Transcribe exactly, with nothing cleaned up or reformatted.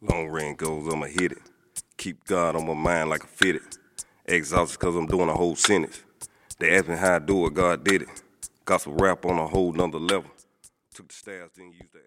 Long range goes, I'ma hit it. Keep God on my mind like a fitted. Exhausted cause I'm doing a whole sentence. They ask me how I do it, God did it. Got some rap on a whole nother level. Took the stabs, then used the